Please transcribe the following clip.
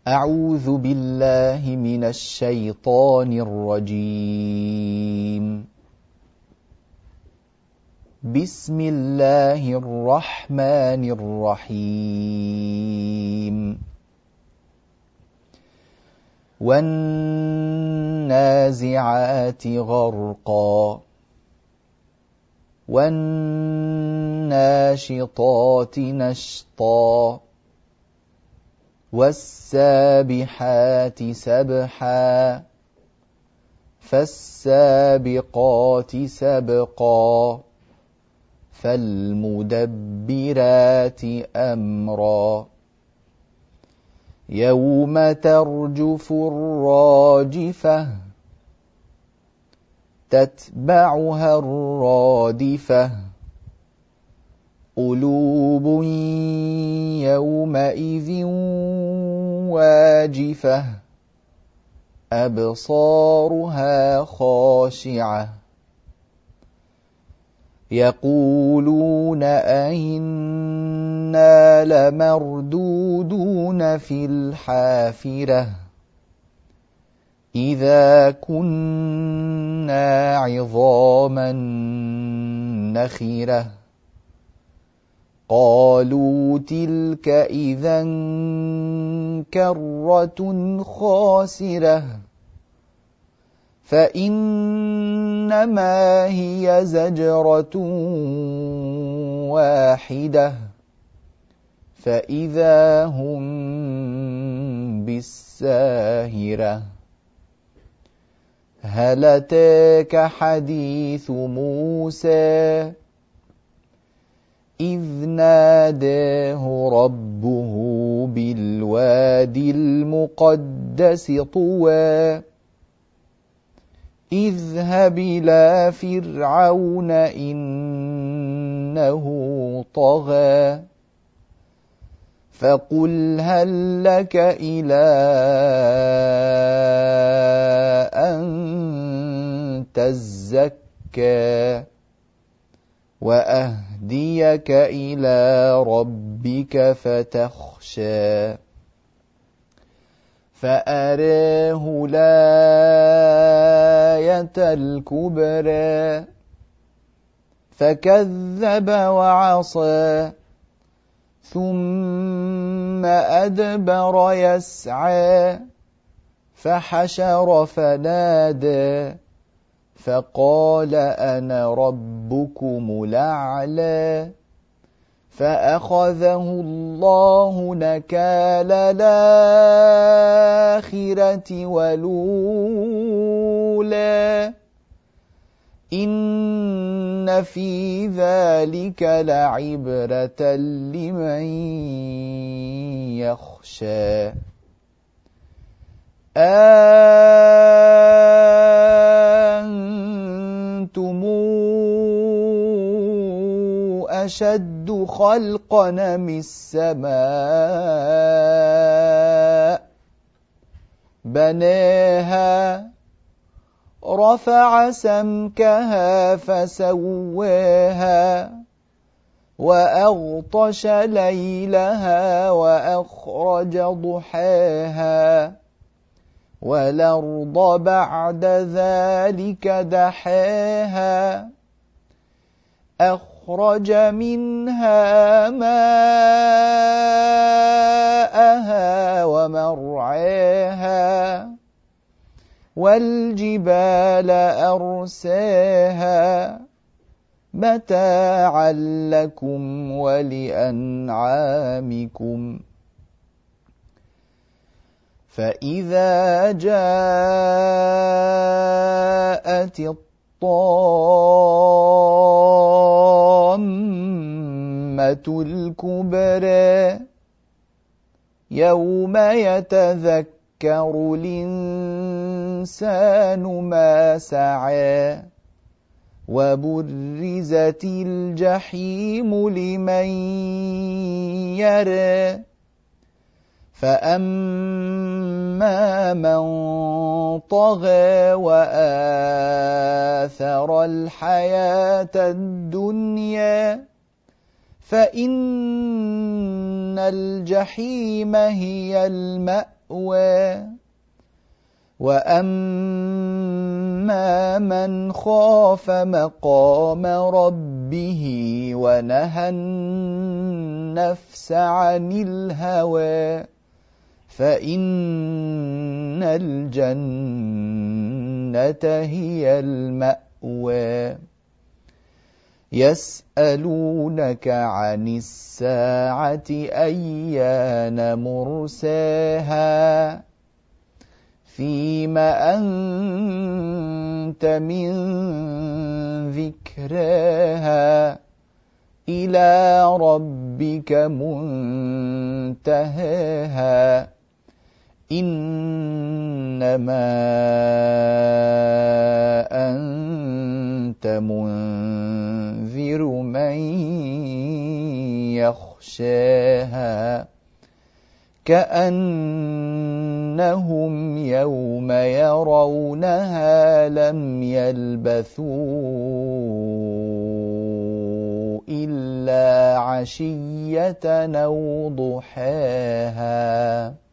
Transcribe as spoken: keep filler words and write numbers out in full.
أعوذ بالله من الشيطان الرجيم. بسم الله الرحمن الرحيم. والنازعات غرقا والناشطات نشطا والسابحات سبحا فالسابقات سبقا فالمدبرات أمرا يوم ترجف الراجفة تتبعها الرادفة قلوب يومئذ واجفة أبصارها خاشعة يقولون أئنا لمردودون في الحافرة إذا كنا عظاما نخرة قالوا تلك إذا كرة خاسرة فإنما هي زجرة واحدة فإذا هم بالساهرة هل أتاك حديث موسى إذ ناداه ربه بالوادي المقدس طوى اذهب إلى فرعون إنه طغى فقل هل لك إلى أن تزكى وأهديك إلى ربك فتخشى فأراه الآية الكبرى فكذب وعصى ثم أدبر يسعى فحشر فنادى فقال أنا ربكم الأعلى فأخذه الله نكال الآخرة والأولى إن في ذلك لعبرة لمن يخشى أنتم أشد خلقا من السماء بناها رفع سمكها فسواها وأغطش ليلها وأخرج ضحاها والأرض بعد ذلك دحاها أخرج منها ماءها ومرعاها والجبال أرساها متاعا لكم ولأنعامكم فإذا جاءت الطامة الكبرى يوم يتذكر الإنسان ما سعى وبرزت الجحيم لمن يرى فأما من طغى وآثر الحياة الدنيا فإن الجحيم هي المأوى مَأْوَى وَأَمَّا مَنْ خَافَ مَقَامَ رَبِّهِ وَنَهَى النَّفْسَ عَنِ الْهَوَى فَإِنَّ الْجَنَّةَ هِيَ الْمَأْوَى يَسْأَلُونَكَ عَنِ السَّاعَةِ أَيَّانَ مُرْسَاهَا فِيمَ أَنْتَ مِنْ ذِكْرَاهَا إِلَى رَبِّكَ مُنْتَهَاهَا إِنَّمَا أَنْتَ مُنْذِرُ مَنْ يَخْشَاهَا كَأَنَّهُمْ يَوْمَ يَرَوْنَهَا لَمْ يَلْبَثُوا إِلَّا عَشِيَّةً أَوْ ضُحَاهَا.